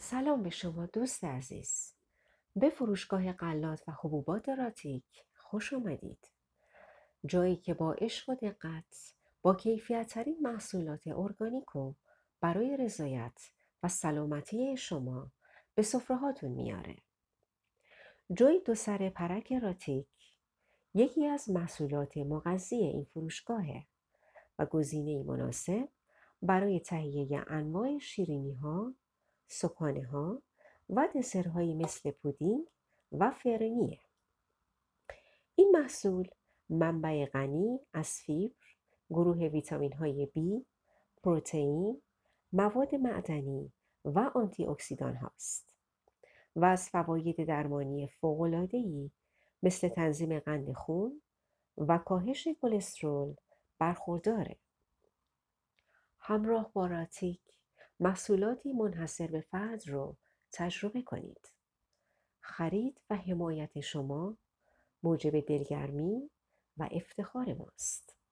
سلام به شما دوست عزیز. به فروشگاه غلات و حبوبات راتیک خوش آمدید. جایی که با عشق و دقت با کیفیت‌ترین محصولات ارگانیکو برای رضایت و سلامتی شما به سفره‌هاتون میاره. جوی دو سر پرک راتیک یکی از محصولات مغذی این فروشگاهه و گزینه‌ای مناسب برای تهیه انواع شیرینی‌ها، صبحانه‌ها و دسرهایی مثل پودینگ و فرنیه. این محصول منبع غنی از فیبر، گروه ویتامین‌های B، پروتئین، مواد معدنی و آنتی اکسیدان هاست و از فواید درمانی فوق‌العاده‌ای مثل تنظیم قند خون و کاهش کلسترول برخورداره. همراه با راتیک محصولاتی منحصر به فرد رو تجربه کنید. خرید و حمایت شما موجب دلگرمی و افتخار ماست.